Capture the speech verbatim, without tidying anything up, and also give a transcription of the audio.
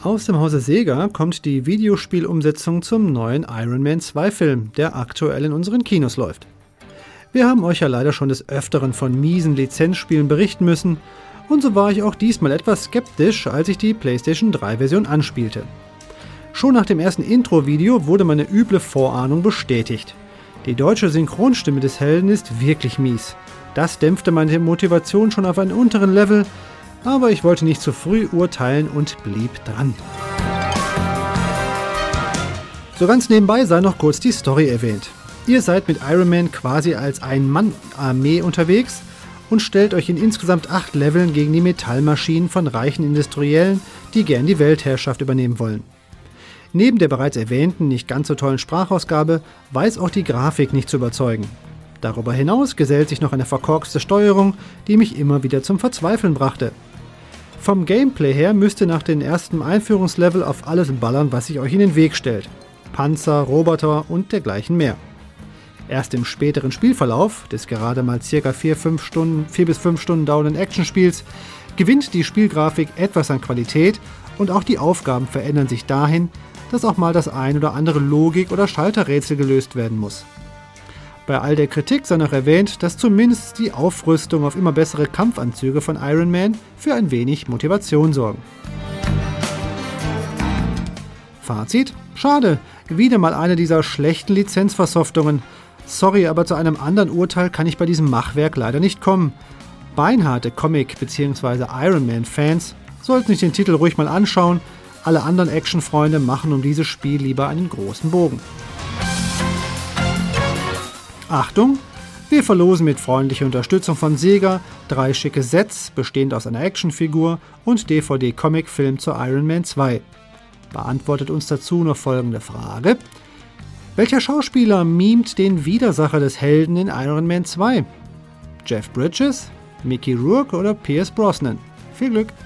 Aus dem Hause Sega kommt die Videospielumsetzung zum neuen Iron Man zwei Film, der aktuell in unseren Kinos läuft. Wir haben euch ja leider schon des Öfteren von miesen Lizenzspielen berichten müssen, und so war ich auch diesmal etwas skeptisch, als ich die PlayStation drei Version anspielte. Schon nach dem ersten Intro-Video wurde meine üble Vorahnung bestätigt. Die deutsche Synchronstimme des Helden ist wirklich mies. Das dämpfte meine Motivation schon auf einen unteren Level, aber ich wollte nicht zu früh urteilen und blieb dran. So ganz nebenbei sei noch kurz die Story erwähnt. Ihr seid mit Iron Man quasi als Ein-Mann-Armee unterwegs und stellt euch in insgesamt acht Leveln gegen die Metallmaschinen von reichen Industriellen, die gern die Weltherrschaft übernehmen wollen. Neben der bereits erwähnten, nicht ganz so tollen Sprachausgabe, weiß auch die Grafik nicht zu überzeugen. Darüber hinaus gesellt sich noch eine verkorkste Steuerung, die mich immer wieder zum Verzweifeln brachte. Vom Gameplay her müsst ihr nach dem ersten Einführungslevel auf alles ballern, was sich euch in den Weg stellt. Panzer, Roboter und dergleichen mehr. Erst im späteren Spielverlauf des gerade mal ca. vier bis fünf Stunden dauernden Actionspiels gewinnt die Spielgrafik etwas an Qualität und auch die Aufgaben verändern sich dahin, dass auch mal das ein oder andere Logik- oder Schalterrätsel gelöst werden muss. Bei all der Kritik sei noch erwähnt, dass zumindest die Aufrüstung auf immer bessere Kampfanzüge von Iron Man für ein wenig Motivation sorgen. Fazit: Schade, wieder mal eine dieser schlechten Lizenzversoftungen. Sorry, aber zu einem anderen Urteil kann ich bei diesem Machwerk leider nicht kommen. Beinharte Comic- bzw. Iron Man-Fans sollten sich den Titel ruhig mal anschauen. Alle anderen Actionfreunde machen um dieses Spiel lieber einen großen Bogen. Achtung! Wir verlosen mit freundlicher Unterstützung von Sega drei schicke Sets, bestehend aus einer Actionfigur und D V D-Comic-Film zu Iron Man zwei. Beantwortet uns dazu noch folgende Frage: Welcher Schauspieler mimt den Widersacher des Helden in Iron Man zwei? Jeff Bridges, Mickey Rourke oder Pierce Brosnan? Viel Glück!